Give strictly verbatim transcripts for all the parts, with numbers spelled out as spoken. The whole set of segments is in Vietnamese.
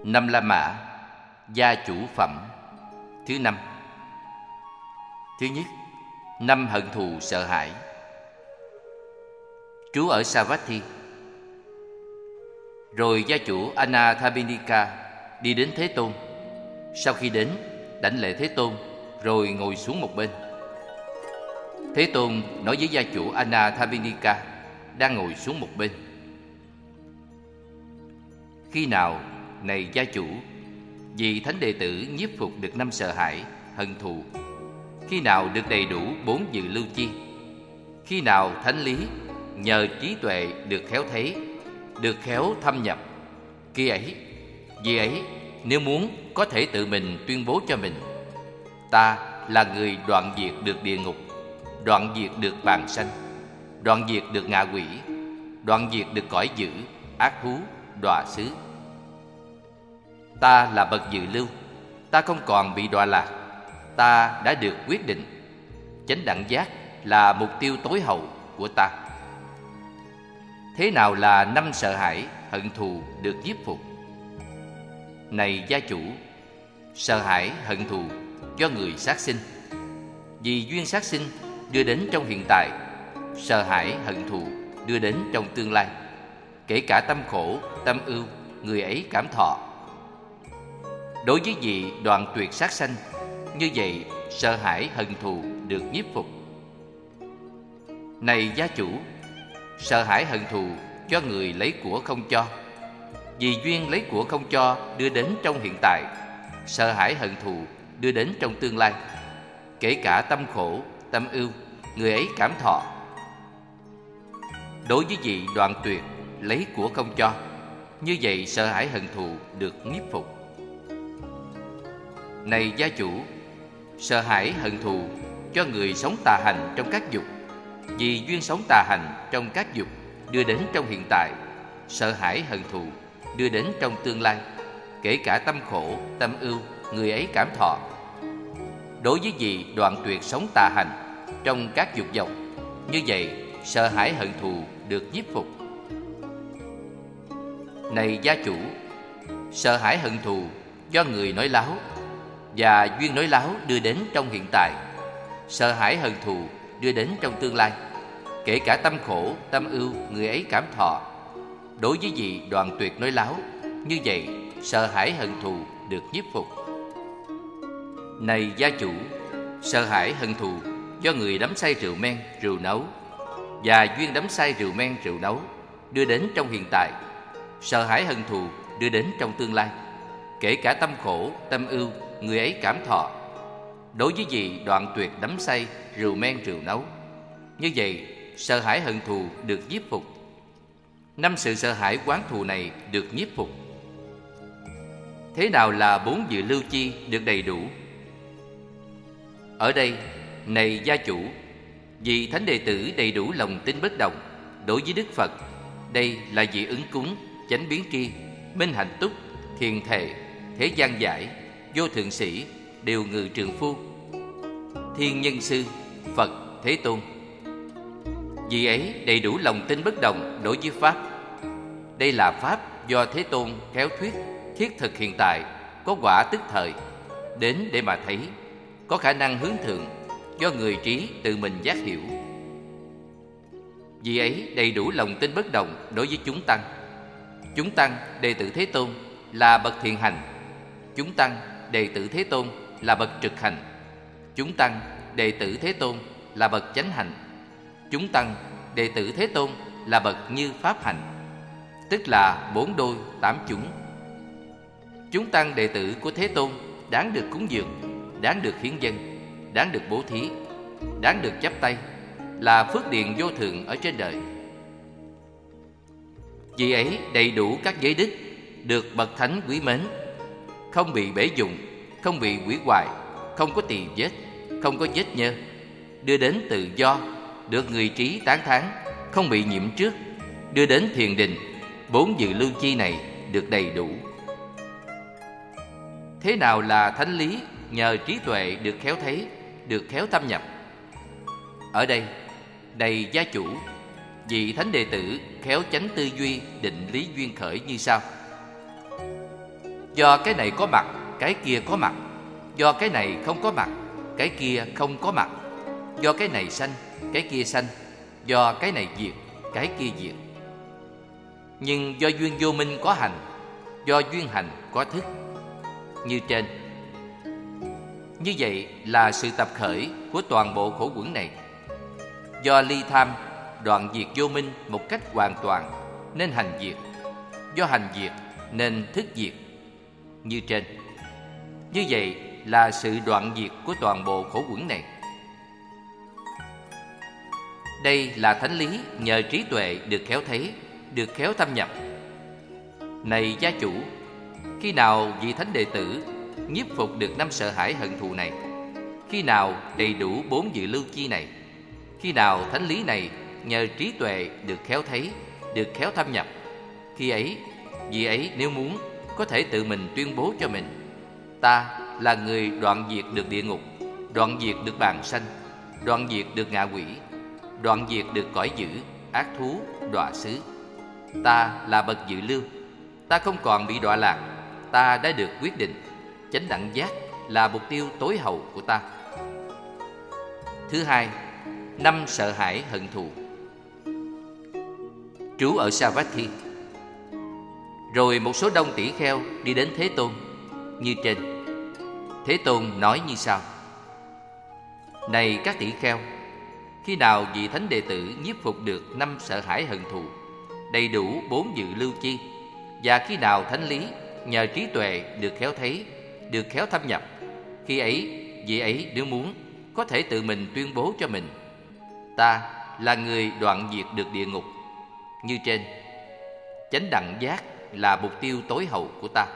Năm La Mã, gia chủ phẩm. Thứ năm. Thứ nhất, năm hận thù sợ hãi. Trú ở Savatthi. Rồi gia chủ Anathapindika đi đến Thế Tôn. Sau khi đến, đảnh lễ Thế Tôn, rồi ngồi xuống một bên. Thế Tôn nói với gia chủ Anathapindika đang ngồi xuống một bên: khi nào, này gia chủ, vị thánh đệ tử nhiếp phục được năm sợ hãi, hận thù? Khi nào được đầy đủ bốn dự lưu chi? Khi nào thánh lý nhờ trí tuệ được khéo thấy, được khéo thâm nhập? Khi ấy, vì ấy nếu muốn có thể tự mình tuyên bố cho mình: ta là người đoạn diệt được địa ngục, đoạn diệt được bàn sanh, đoạn diệt được ngạ quỷ, đoạn diệt được cõi dữ, ác thú, đọa xứ. Ta là bậc dự lưu, ta không còn bị đọa lạc, ta đã được quyết định. Chánh đẳng giác là mục tiêu tối hậu của ta. Thế nào là năm sợ hãi, hận thù được nhiếp phục? Này gia chủ, sợ hãi, hận thù do người sát sinh, vì duyên sát sinh đưa đến trong hiện tại, sợ hãi, hận thù đưa đến trong tương lai, kể cả tâm khổ, tâm ưu, người ấy cảm thọ. Đối với vị đoạn tuyệt sát sanh, như vậy sợ hãi, hận thù được nhiếp phục. Này gia chủ, sợ hãi, hận thù cho người lấy của không cho, vì duyên lấy của không cho đưa đến trong hiện tại, sợ hãi, hận thù đưa đến trong tương lai, kể cả tâm khổ, tâm ưu, người ấy cảm thọ. Đối với vị đoạn tuyệt lấy của không cho, như vậy sợ hãi, hận thù được nhiếp phục. Này gia chủ, sợ hãi, hận thù cho người sống tà hành trong các dục, vì duyên sống tà hành trong các dục đưa đến trong hiện tại, sợ hãi, hận thù đưa đến trong tương lai, kể cả tâm khổ, tâm ưu, người ấy cảm thọ. Đối với vị đoạn tuyệt sống tà hành trong các dục vọng, như vậy sợ hãi, hận thù được nhiếp phục. Này gia chủ, sợ hãi, hận thù do người nói láo, và duyên nói láo đưa đến trong hiện tại, sợ hãi, hận thù đưa đến trong tương lai, kể cả tâm khổ, tâm ưu, người ấy cảm thọ. Đối với vị đoạn tuyệt nói láo, như vậy sợ hãi, hận thù được nhiếp phục. Này gia chủ, sợ hãi, hận thù do người đắm say rượu men, rượu nấu, và duyên đắm say rượu men, rượu nấu đưa đến trong hiện tại, sợ hãi, hận thù đưa đến trong tương lai, kể cả tâm khổ, tâm ưu, người ấy cảm thọ. Đối với vị đoạn tuyệt đắm say rượu men, rượu nấu, như vậy sợ hãi, hận thù được nhiếp phục. Năm sự sợ hãi, oán thù này được nhiếp phục. Thế nào là bốn dự lưu chi được đầy đủ? Ở đây, này gia chủ, vị thánh đệ tử đầy đủ lòng tin bất động đối với Đức Phật. Đây là vị ứng cúng, chánh biến tri, minh hạnh túc, thiền thệ, thế gian giải, vô thượng sĩ, điều ngự trượng phu, thiên nhân sư, Phật, Thế Tôn. Vì ấy đầy đủ lòng tin bất động đối với Pháp. Đây là Pháp do Thế Tôn khéo thuyết, thiết thực hiện tại, có quả tức thời, đến để mà thấy, có khả năng hướng thượng, do người trí tự mình giác hiểu. Vì ấy đầy đủ lòng tin bất động đối với chúng tăng. Chúng tăng đệ tử Thế Tôn là bậc thiện hành, chúng tăng đệ tử Thế Tôn là bậc trực hành, chúng tăng đệ tử Thế Tôn là bậc chánh hành, chúng tăng đệ tử Thế Tôn là bậc như pháp hành, tức là bốn đôi tám chúng. Chúng tăng đệ tử của Thế Tôn đáng được cúng dường, đáng được hiến dâng, đáng được bố thí, đáng được chắp tay, là phước điền vô thượng ở trên đời. Vì ấy đầy đủ các giới đức, được bậc thánh quý mến, không bị bể dụng, không bị hủy hoại, không có tỳ vết, không có vết nhơ, đưa đến tự do, được người trí tán thán, không bị nhiễm trước, đưa đến thiền định. Bốn dự lưu chi này được đầy đủ. Thế nào là thánh lý nhờ trí tuệ được khéo thấy, được khéo thâm nhập? Ở đây, đầy gia chủ, vị thánh đệ tử khéo chánh tư duy, định lý duyên khởi như sau. Do cái này có mặt, cái kia có mặt. Do cái này không có mặt, cái kia không có mặt. Do cái này sanh, cái kia sanh. Do cái này diệt, cái kia diệt. Nhưng do duyên vô minh có hành, do duyên hành có thức, như trên. Như vậy là sự tập khởi của toàn bộ khổ uẩn này. Do ly tham, đoạn diệt vô minh một cách hoàn toàn, nên hành diệt. Do hành diệt, nên thức diệt, như trên. Như vậy là sự đoạn diệt của toàn bộ khổ uẩn này. Đây là thánh lý nhờ trí tuệ được khéo thấy, được khéo thâm nhập. Này gia chủ, khi nào vị thánh đệ tử nhiếp phục được năm sợ hãi hận thù này? Khi nào đầy đủ bốn dự lưu chi này? Khi nào thánh lý này nhờ trí tuệ được khéo thấy, được khéo thâm nhập? Khi ấy, vị ấy nếu muốn có thể tự mình tuyên bố cho mình: ta là người đoạn diệt được địa ngục, đoạn diệt được bàn sanh, đoạn diệt được ngạ quỷ, đoạn diệt được cõi dữ, ác thú, đọa xứ. Ta là bậc dự lưu, ta không còn bị đọa lạc, ta đã được quyết định. Chánh đẳng giác là mục tiêu tối hậu của ta. Thứ hai, năm sợ hãi hận thù. Trú ở Savatthi. Rồi một số đông tỷ kheo đi đến Thế Tôn, như trên. Thế Tôn nói như sau: này các tỷ kheo, khi nào vị thánh đệ tử nhiếp phục được năm sợ hãi hận thù, đầy đủ bốn dự lưu chi, và khi nào thánh lý nhờ trí tuệ được khéo thấy, được khéo thâm nhập, khi ấy vị ấy nếu muốn có thể tự mình tuyên bố cho mình: ta là người đoạn diệt được địa ngục, như trên. Chánh đẳng giác là mục tiêu tối hậu của ta.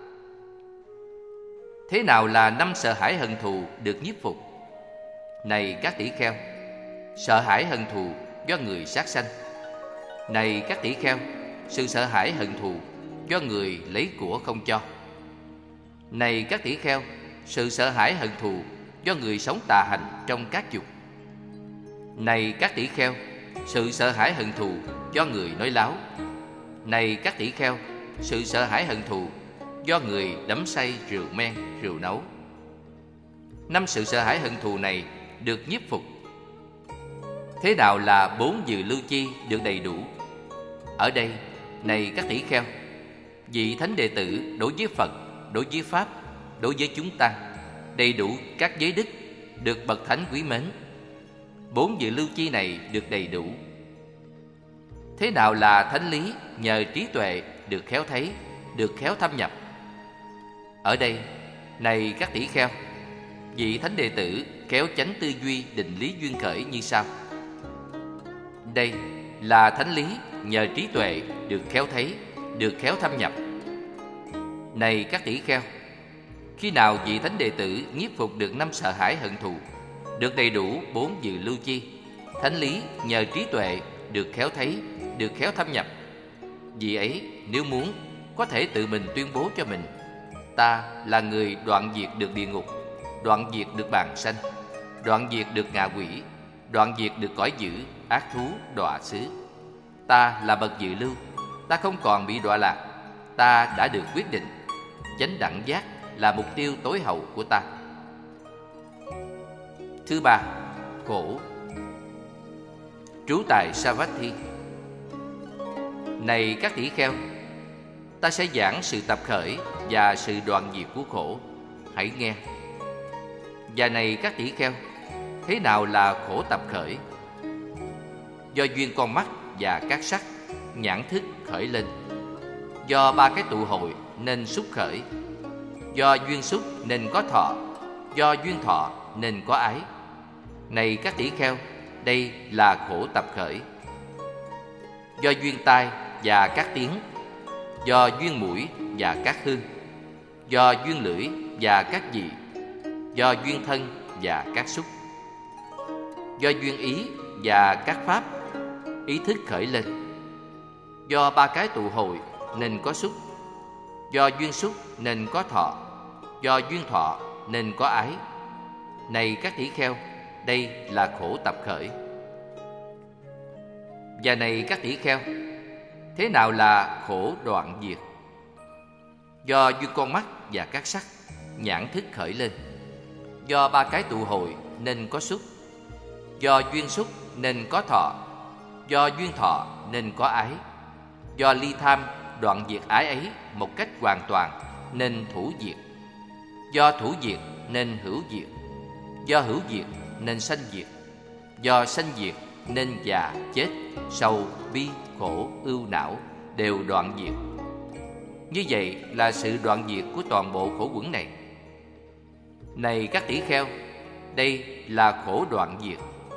Thế nào là năm sợ hãi hận thù được nhiếp phục? Này các tỷ kheo, sợ hãi hận thù do người sát sanh. Này các tỷ kheo, sự sợ hãi hận thù do người lấy của không cho. Này các tỷ kheo, sự sợ hãi hận thù do người sống tà hành trong các dục. Này các tỷ kheo, sự sợ hãi hận thù do người nói láo. Này các tỷ kheo, sự sợ hãi hận thù do người đắm say rượu men, rượu nấu. Năm sự sợ hãi hận thù này được nhiếp phục. Thế nào là bốn dự lưu chi được đầy đủ? Ở đây, này các tỷ kheo, vị thánh đệ tử đối với Phật, đối với Pháp, đối với chúng tăng, đầy đủ các giới đức, được bậc thánh quý mến. Bốn dự lưu chi này được đầy đủ. Thế nào là thánh lý nhờ trí tuệ được khéo thấy, được khéo thâm nhập? Ở đây, này các tỷ kheo, vị thánh đệ tử khéo chánh tư duy định lý duyên khởi như sau. Đây là thánh lý nhờ trí tuệ được khéo thấy, được khéo thâm nhập. Này các tỷ kheo, khi nào vị thánh đệ tử nhiếp phục được năm sợ hãi hận thù, được đầy đủ bốn dự lưu chi, thánh lý nhờ trí tuệ được khéo thấy, được khéo thâm nhập, vị ấy nếu muốn có thể tự mình tuyên bố cho mình: ta là người đoạn diệt được địa ngục, đoạn diệt được bàn sanh, đoạn diệt được ngạ quỷ, đoạn diệt được cõi dữ, ác thú, đọa xứ. Ta là bậc dự lưu, ta không còn bị đọa lạc, ta đã được quyết định. Chánh đẳng giác là mục tiêu tối hậu của ta. Thứ ba, khổ. Trú tại Savatthi. Này các tỷ kheo, ta sẽ giảng sự tập khởi và sự đoạn diệt của khổ. Hãy nghe. Và này các tỷ kheo, thế nào là khổ tập khởi? Do duyên con mắt và các sắc, nhãn thức khởi lên. Do ba cái tụ hội nên xúc khởi. Do duyên xúc nên có thọ. Do duyên thọ nên có ái. Này các tỷ kheo, đây là khổ tập khởi. Do duyên tai và các tiếng. Do duyên mũi và các hương. Do duyên lưỡi và các vị. Do duyên thân và các xúc. Do duyên ý và các pháp, ý thức khởi lên. Do ba cái tụ hội nên có xúc. Do duyên xúc nên có thọ. Do duyên thọ nên có ái. Này các tỷ kheo, đây là khổ tập khởi. Và này các tỷ kheo, thế nào là khổ đoạn diệt? Do duyên con mắt và các sắc, nhãn thức khởi lên. Do ba cái tụ hội nên có xúc. Do duyên xúc nên có thọ. Do duyên thọ nên có ái. Do ly tham đoạn diệt ái ấy một cách hoàn toàn nên thủ diệt. Do thủ diệt nên hữu diệt. Do hữu diệt nên sanh diệt. Do sanh diệt nên già, chết, sầu, bi, khổ, ưu não đều đoạn diệt. Như vậy là sự đoạn diệt của toàn bộ khổ uẩn này. Này các tỷ kheo, đây là khổ đoạn diệt.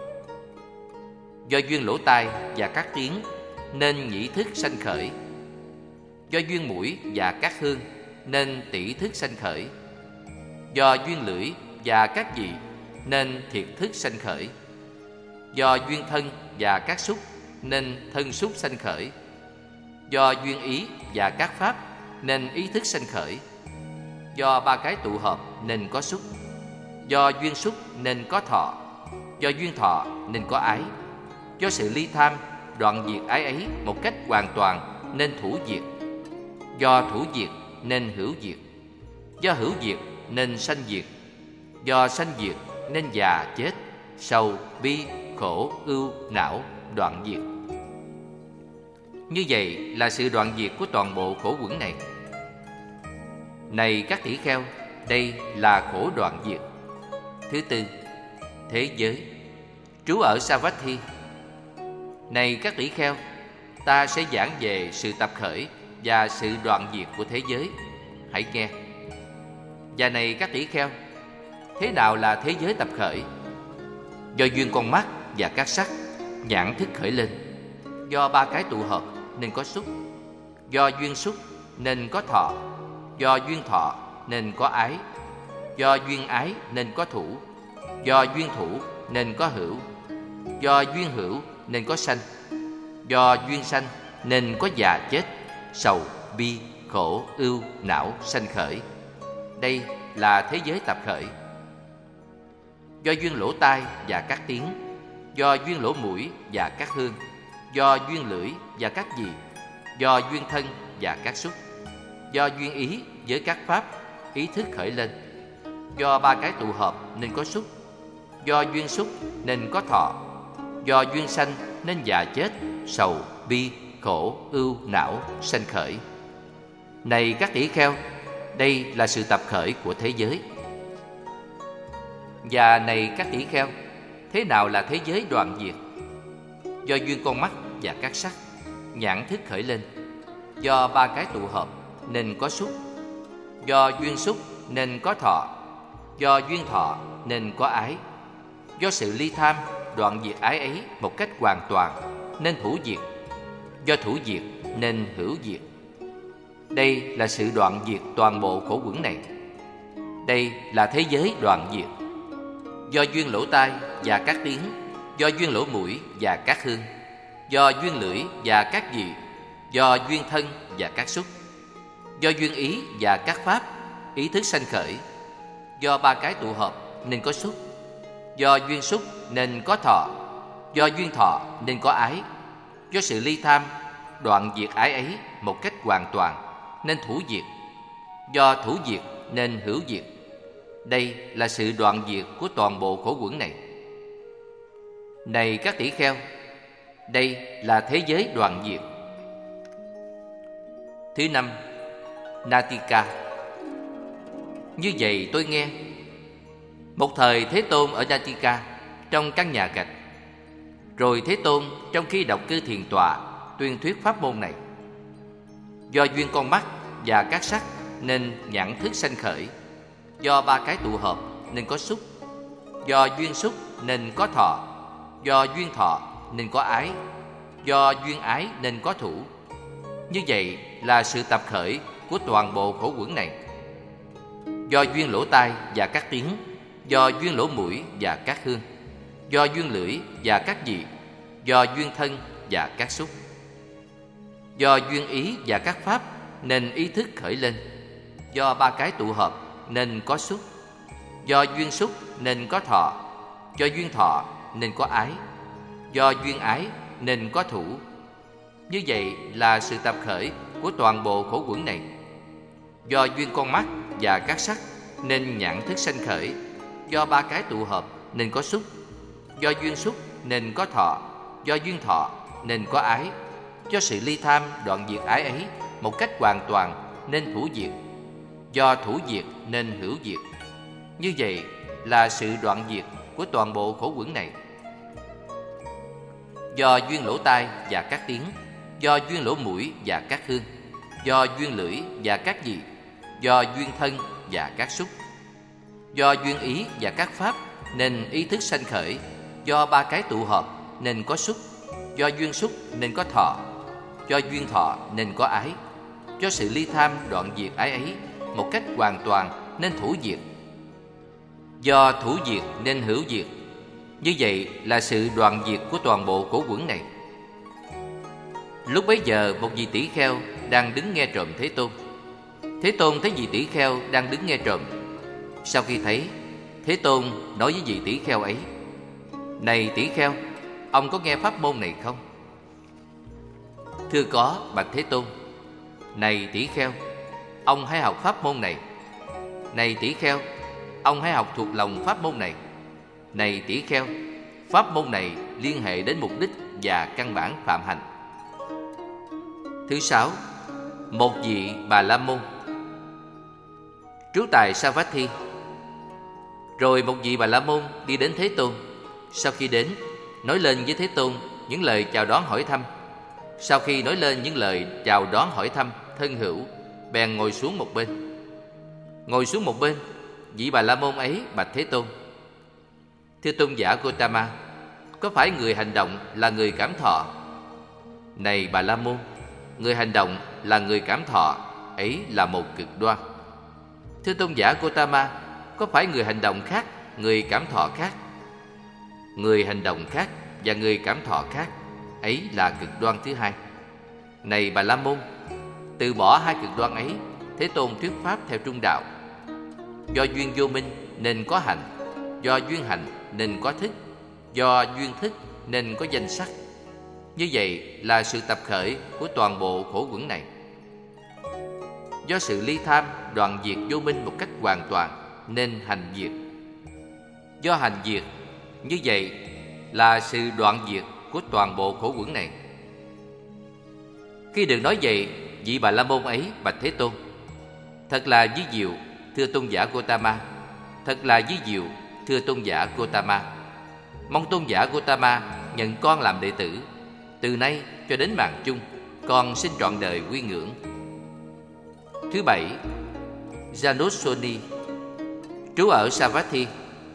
Do duyên lỗ tai và các tiếng nên nhĩ thức sanh khởi. Do duyên mũi và các hương nên tỷ thức sanh khởi. Do duyên lưỡi và các vị nên thiệt thức sanh khởi. Do duyên thân và các xúc nên thân xúc sanh khởi. Do duyên ý và các pháp nên ý thức sanh khởi. Do ba cái tụ hợp nên có xúc. Do duyên xúc nên có thọ. Do duyên thọ nên có ái. Do sự ly tham đoạn diệt ái ấy một cách hoàn toàn nên thủ diệt. Do thủ diệt nên hữu diệt. Do hữu diệt nên sanh diệt. Do sanh diệt nên già, chết, sầu, bi, khổ, ưu, não đoạn diệt. Như vậy là sự đoạn diệt của toàn bộ khổ uẩn này. Này các tỷ kheo, đây là khổ đoạn diệt. Thứ tư, thế giới. Trú ở Savatthi. Này các tỷ kheo, ta sẽ giảng về sự tập khởi và sự đoạn diệt của thế giới. Hãy nghe. Và này các tỷ kheo, thế nào là thế giới tập khởi? Do duyên con mắt và các sắc, nhãn thức khởi lên. Do ba cái tụ hợp nên có xúc. Do duyên xúc nên có thọ. Do duyên thọ nên có ái. Do duyên ái nên có thủ. Do duyên thủ nên có hữu. Do duyên hữu nên có sanh. Do duyên sanh nên có già, chết, sầu, bi, khổ, ưu, não sanh khởi. Đây là thế giới tập khởi. Do duyên lỗ tai và các tiếng. Do duyên lỗ mũi và các hương. Do duyên lưỡi và các vị. Do duyên thân và các xúc. Do duyên ý với các pháp, ý thức khởi lên. Do ba cái tụ hợp nên có xúc. Do duyên xúc nên có thọ. Do duyên sanh nên già, chết, sầu, bi, khổ, ưu, não sanh khởi. Này các tỷ kheo, đây là sự tập khởi của thế giới. Và này các tỷ kheo, thế nào là thế giới đoạn diệt? Do duyên con mắt và các sắc, nhãn thức khởi lên. Do ba cái tụ hợp nên có xúc. Do duyên xúc nên có thọ. Do duyên thọ nên có ái. Do sự ly tham đoạn diệt ái ấy một cách hoàn toàn nên thủ diệt. Do thủ diệt nên hữu diệt. Đây là sự đoạn diệt toàn bộ khổ uẩn này. Đây là thế giới đoạn diệt. Do duyên lỗ tai và các tiếng. Do duyên lỗ mũi và các hương. Do duyên lưỡi và các vị. Do duyên thân và các xúc. Do duyên ý và các pháp, ý thức sanh khởi. Do ba cái tụ hợp nên có xúc. Do duyên xúc nên có thọ. Do duyên thọ nên có ái. Do sự ly tham đoạn diệt ái ấy một cách hoàn toàn nên thủ diệt. Do thủ diệt nên hữu diệt. Đây là sự đoạn diệt của toàn bộ khổ uẩn này. Này các tỷ kheo, đây là thế giới đoạn diệt. Thứ năm, Natika. Như vậy tôi nghe. Một thời Thế Tôn ở Natika, trong căn nhà gạch. Rồi Thế Tôn trong khi đọc cư thiền tọa tuyên thuyết pháp môn này. Do duyên con mắt và các sắc nên nhãn thức sanh khởi. Do ba cái tụ hợp nên có xúc. Do duyên xúc nên có thọ. Do duyên thọ nên có ái. Do duyên ái nên có thủ. Như vậy là sự tập khởi của toàn bộ khổ uẩn này. Do duyên lỗ tai và các tiếng. Do duyên lỗ mũi và các hương. Do duyên lưỡi và các vị. Do duyên thân và các xúc. Do duyên ý và các pháp nên ý thức khởi lên. Do ba cái tụ hợp nên có xúc. Do duyên xúc nên có thọ. Do duyên thọ nên có ái. Do duyên ái nên có thủ. Như vậy là sự tập khởi của toàn bộ khổ uẩn này. Do duyên con mắt và các sắc nên nhãn thức sanh khởi. Do ba cái tụ hợp nên có xúc. Do duyên xúc nên có thọ. Do duyên thọ nên có ái. Do sự ly tham đoạn diệt ái ấy một cách hoàn toàn nên thủ diệt. Do thủ diệt nên hữu diệt. Như vậy là sự đoạn diệt của toàn bộ khổ uẩn này. Do duyên lỗ tai và các tiếng, do duyên lỗ mũi và các hương, do duyên lưỡi và các vị, do duyên thân và các xúc, do duyên ý và các pháp nên ý thức sanh khởi. Do ba cái tụ hợp nên có xúc. Do duyên xúc nên có thọ. Do duyên thọ nên có ái. Do sự ly tham đoạn diệt ái ấy một cách hoàn toàn nên thủ diệt. Do thủ diệt nên hữu diệt. Như vậy là sự đoạn diệt của toàn bộ khổ uẩn này. Lúc bấy giờ một vị tỷ kheo đang đứng nghe trộm Thế Tôn. Thế Tôn thấy vị tỷ kheo đang đứng nghe trộm. Sau khi thấy, Thế Tôn nói với vị tỷ kheo ấy: Này tỷ kheo, ông có nghe pháp môn này không? Thưa có, bạch Thế Tôn. Này tỷ kheo, ông hãy học pháp môn này. Này tỷ kheo, ông hãy học thuộc lòng pháp môn này. Này tỷ kheo, pháp môn này liên hệ đến mục đích và căn bản phạm hành. Thứ sáu, một vị Bà La Môn trú tại Savatthi. Rồi một vị Bà La Môn đi đến Thế Tôn. Sau khi đến, nói lên với Thế Tôn những lời chào đón hỏi thăm. Sau khi nói lên những lời chào đón hỏi thăm thân hữu, bèn ngồi xuống một bên. Ngồi xuống một bên, vị Bà La Môn ấy bạch Thế Tôn: Thưa tôn giả Gotama, có phải người hành động là người cảm thọ? Này Bà La Môn, người hành động là người cảm thọ ấy là một cực đoan. Thưa tôn giả Gotama, có phải người hành động khác, người cảm thọ khác? Người hành động khác và người cảm thọ khác ấy là cực đoan thứ hai. Này Bà La Môn, từ bỏ hai cực đoan ấy, Thế Tôn thuyết pháp theo trung đạo. Do duyên vô minh nên có hành. Do duyên hành nên có thức. Do duyên thức nên có danh sắc. Như vậy là sự tập khởi của toàn bộ khổ uẩn này. Do sự ly tham đoạn diệt vô minh một cách hoàn toàn nên hành diệt. Do hành diệt, như vậy là sự đoạn diệt của toàn bộ khổ uẩn này. Khi được nói vậy, vị Bà La Môn ấy bạch Thế Tôn: Thật là ví diệu, thưa tôn giả Gotama. Thật là ví diệu, thưa tôn giả Gotama. Mong tôn giả Gotama nhận con làm đệ tử. Từ nay cho đến mạng chung, con xin trọn đời quy ngưỡng. Thứ bảy, Janusoni trú ở Savatthi.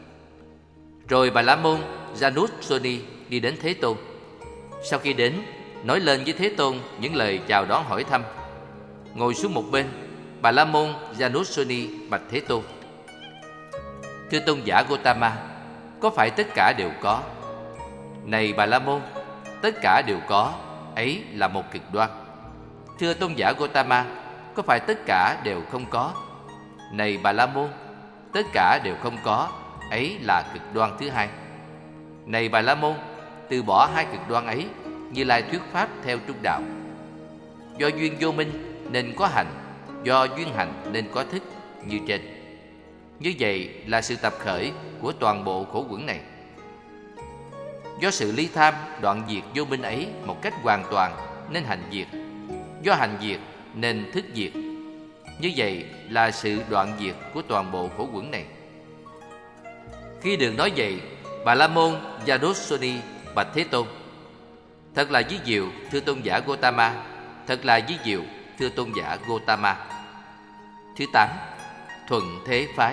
Rồi Bà La Môn Janusoni đi đến Thế Tôn. Sau khi đến, nói lên với Thế Tôn những lời chào đón hỏi thăm. Ngồi xuống một bên, Bà La Môn Janusoni bạch Thế Tôn: Thưa tôn giả Gotama, có phải tất cả đều có? Này Bà La Môn, tất cả đều có ấy là một cực đoan. Thưa tôn giả Gotama, có phải tất cả đều không có? Này Bà La Môn, tất cả đều không có ấy là cực đoan thứ hai. Này Bà La Môn, từ bỏ hai cực đoan ấy, Như Lai thuyết pháp theo trung đạo. Do duyên vô minh nên có hành. Do duyên hành nên có thức như trên. Như vậy là sự tập khởi của toàn bộ khổ uẩn này. Do sự ly tham đoạn diệt vô minh ấy một cách hoàn toàn nên hành diệt. Do hành diệt nên thức diệt. Như vậy là sự đoạn diệt của toàn bộ khổ uẩn này. Khi được nói vậy, Bà La Môn Janusoni bạch Thế Tôn: Thật là ví diệu, thưa tôn giả Gotama. Thật là ví diệu, thưa tôn giả Gotama. Thứ tám, Thuận Thế Phái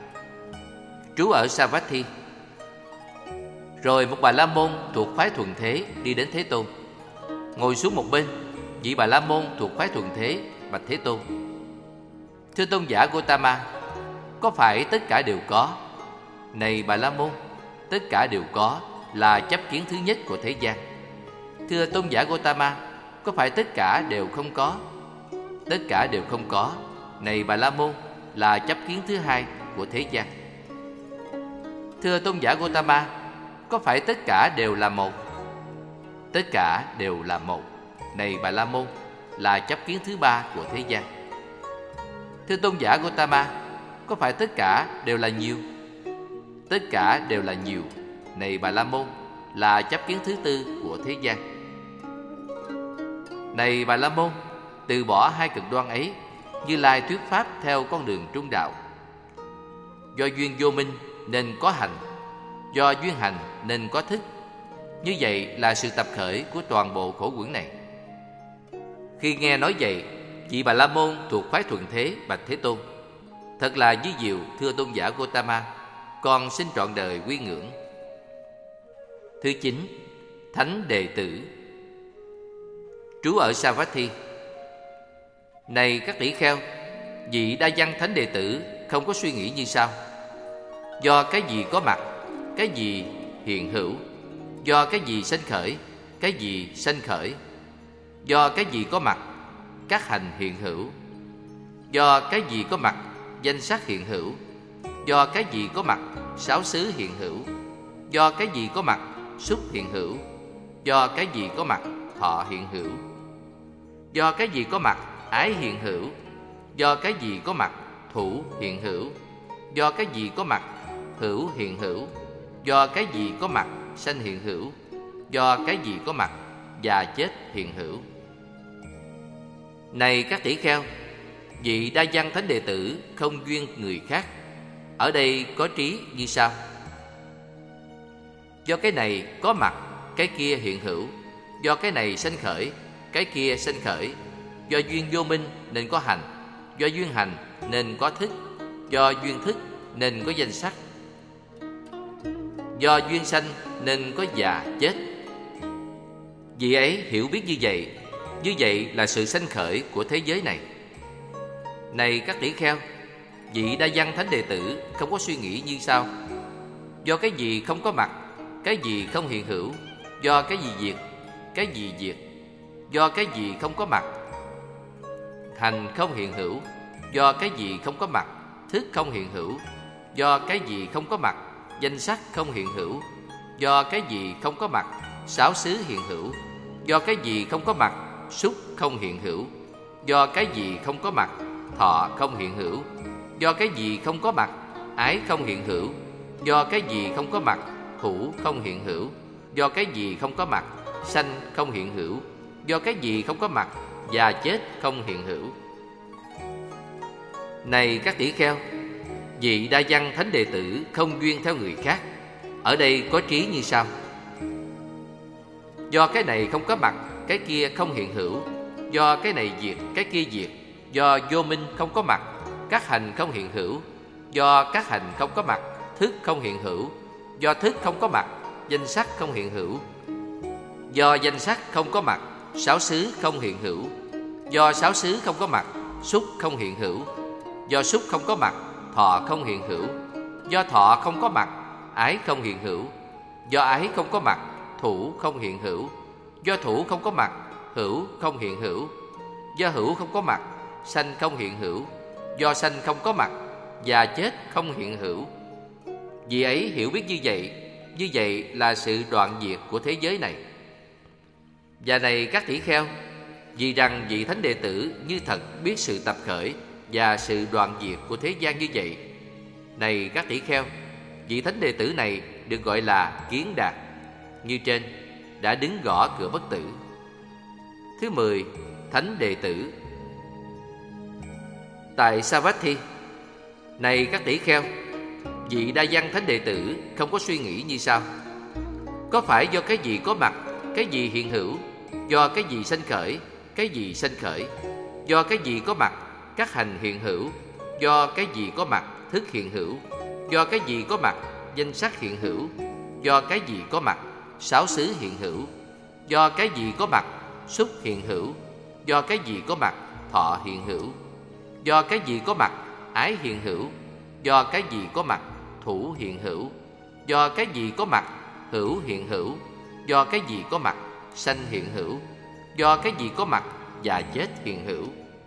trú ở Savatthi. Rồi một Bà La Môn thuộc phái Thuận Thế đi đến Thế Tôn. Ngồi xuống một bên, vị Bà La Môn thuộc phái Thuận Thế bạch Thế Tôn: Thưa tôn giả Gotama, có phải tất cả đều có? Này Bà La Môn, tất cả đều có là chấp kiến thứ nhất của thế gian. Thưa tôn giả Gotama, có phải tất cả đều không có? Tất cả đều không có. Này Bà La Môn, là chấp kiến thứ hai của thế gian. Thưa tôn giả Gotama, có phải tất cả đều là một? Tất cả đều là một. Này Bà La Môn, là chấp kiến thứ ba của thế gian. Thưa tôn giả Gotama, có phải tất cả đều là nhiều? Tất cả đều là nhiều, này Bà La Môn, là chấp kiến thứ tư của thế gian. Này Bà La Môn, từ bỏ hai cực đoan ấy, Như Lai thuyết pháp theo con đường trung đạo. Do duyên vô minh nên có hành, do duyên hành nên có thức. Như vậy là sự tập khởi của toàn bộ khổ quyển này. Khi nghe nói vậy, vị Bà La Môn thuộc phái Thuận Thế bạch Thế Tôn: Thật là vi diệu, thưa tôn giả Gotama, con xin trọn đời quy ngưỡng. Thứ chín, thánh đệ tử. Trú ở Savatthi. Này các tỷ kheo, vị đa văn thánh đệ tử không có suy nghĩ như sau: do cái gì có mặt, cái gì hiện hữu; do cái gì sanh khởi, cái gì sanh khởi; do cái gì có mặt, các hành hiện hữu; do cái gì có mặt, danh sắc hiện hữu; do cái gì có mặt, sáu xứ hiện hữu; do cái gì có mặt, xúc hiện hữu; do cái gì có mặt, thọ hiện hữu; do cái gì có mặt, ái hiện hữu; do cái gì có mặt, thủ hiện hữu; do cái gì có mặt, hữu hiện hữu; do cái gì có mặt, sanh hiện hữu; do cái gì có mặt, già chết hiện hữu. Này các tỷ kheo, vị đa văn thánh đệ tử không duyên người khác, ở đây có trí như sau: do cái này có mặt, cái kia hiện hữu; do cái này sanh khởi, cái kia sanh khởi; do duyên vô minh nên có hành; do duyên hành nên có thức; do duyên thức nên có danh sắc; do duyên sanh nên có già chết. Vị ấy hiểu biết như vậy, như vậy là sự sanh khởi của thế giới này. Này các tỷ kheo, vị đa văn thánh đệ tử không có suy nghĩ như sau: do cái gì không có mặt, cái gì không hiện hữu; do cái gì diệt, cái gì diệt; do cái gì không có mặt, hành không hiện hữu; do cái gì không có mặt, thức không hiện hữu; do cái gì không có mặt, danh sắc không hiện hữu; do cái gì không có mặt, sáu xứ hiện hữu; do cái gì không có mặt, xúc không hiện hữu; do cái gì không có mặt, thọ không hiện hữu; do cái gì không có mặt, ái không hiện hữu; do cái gì không có mặt, thủ không hiện hữu; do cái gì không có mặt, sanh không hiện hữu; do cái gì không có mặt, già chết không hiện hữu. Này các tỷ kheo, vị đa văn thánh đệ tử không duyên theo người khác, ở đây có trí như sau: do cái này không có mặt, cái kia không hiện hữu; do cái này diệt, cái kia diệt; do vô minh không có mặt, các hành không hiện hữu; do các hành không có mặt, thức không hiện hữu; do thức không có mặt, danh sắc không hiện hữu; do danh sắc không có mặt, sáu xứ không hiện hữu; do sáu xứ không có mặt, xúc không hiện hữu; do xúc không có mặt, thọ không hiện hữu; do thọ không có mặt, ái không hiện hữu; do ái không có mặt, thủ không hiện hữu; do thủ không có mặt, hữu không hiện hữu; do hữu không có mặt, sanh không hiện hữu; do sanh không có mặt, già chết không hiện hữu. Vì ấy hiểu biết như vậy, như vậy là sự đoạn diệt của thế giới này. Và này các tỷ kheo, vì rằng vị thánh đệ tử như thật biết sự tập khởi và sự đoạn diệt của thế gian như vậy. Này các tỷ kheo, vị thánh đệ tử này được gọi là Kiến Đạt, như trên đã đứng gõ cửa bất tử. Thứ mười, thánh đệ tử. Tại Savatthi, này các tỷ kheo, vị đa văn thánh đệ tử không có suy nghĩ như sau: có phải do cái gì có mặt, cái gì hiện hữu; do cái gì sanh khởi, cái gì sanh khởi; do cái gì có mặt, các hành hiện hữu; do cái gì có mặt, thức hiện hữu; do cái gì có mặt, danh sắc hiện hữu; do cái gì có mặt, sáu xứ hiện hữu; do cái gì có mặt, xúc hiện hữu; do cái gì có mặt, thọ hiện hữu; do cái gì có mặt, ái hiện hữu; do cái gì có mặt, thủ hiện hữu; do cái gì có mặt, hữu hiện hữu; do cái gì có mặt, sanh hiện hữu; do cái gì có mặt, già chết hiện hữu.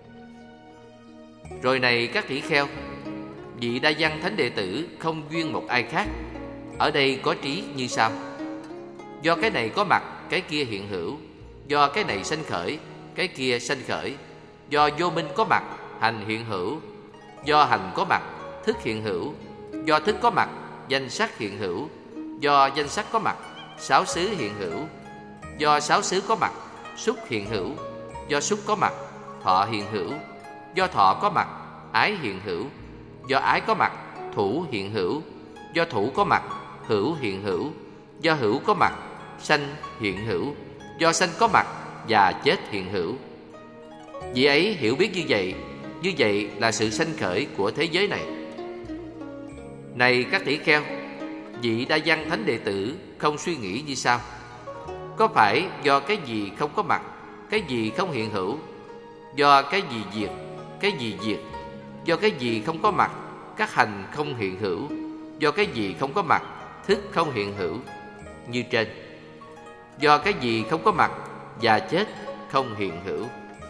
Rồi này các tỷ kheo, vị đa văn thánh đệ tử không duyên một ai khác, ở đây có trí như sau: do cái này có mặt, cái kia hiện hữu; do cái này sanh khởi, cái kia sanh khởi; do vô minh có mặt, hành hiện hữu; do hành có mặt, thức hiện hữu. Do thức có mặt, danh sắc hiện hữu. Do danh sắc có mặt, sáu xứ hiện hữu. Do sáu xứ có mặt, xúc hiện hữu. Do xúc có mặt, thọ hiện hữu. Do thọ có mặt, ái hiện hữu. Do ái có mặt, thủ hiện hữu. Do thủ có mặt, hữu hiện hữu. Do hữu có mặt, sanh hiện hữu. Do sanh có mặt, già chết hiện hữu. Vị ấy hiểu biết như vậy, như vậy là sự sanh khởi của thế giới này. Này các tỷ kheo, vị đa văn thánh đệ tử không suy nghĩ như sau: có phải do cái gì không có mặt, cái gì không hiện hữu? Do cái gì diệt, cái gì diệt? Do cái gì không có mặt, các hành không hiện hữu? Do cái gì không có mặt, thức không hiện hữu? Như trên. Do cái gì không có mặt, già chết không hiện hữu.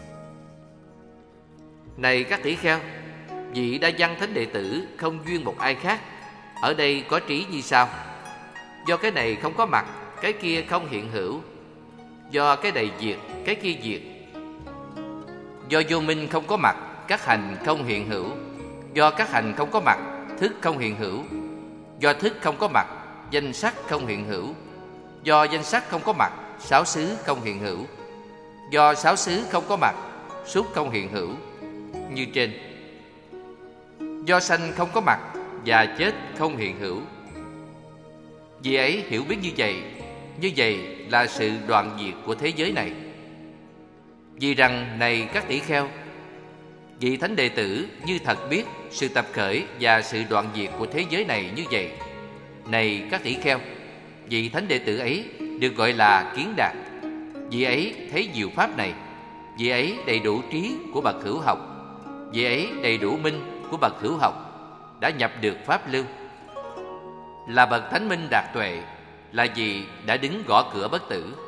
Này các tỷ kheo, vị đa văn thánh đệ tử không duyên một ai khác, ở đây có trí như sau: do cái này không có mặt, cái kia không hiện hữu. Do cái này diệt, cái kia diệt. Do vô minh không có mặt, các hành không hiện hữu. Do các hành không có mặt, thức không hiện hữu. Do thức không có mặt, danh sắc không hiện hữu. Do danh sắc không có mặt, sáu xứ không hiện hữu. Do sáu xứ không có mặt, xúc không hiện hữu. Như trên. Do sanh không có mặt, già chết không hiện hữu. Vì ấy hiểu biết như vậy, như vậy là sự đoạn diệt của thế giới này. Vì rằng, này các tỷ kheo, vị thánh đệ tử như thật biết sự tập khởi và sự đoạn diệt của thế giới này như vậy. Này các tỷ kheo, vị thánh đệ tử ấy được gọi là kiến đạt. Vị ấy thấy diệu pháp này. Vị ấy đầy đủ trí của bậc hữu học. Vị ấy đầy đủ minh của bậc hữu học, đã nhập được pháp lưu. Là bậc thánh minh đạt tuệ, là vì đã đứng gõ cửa bất tử.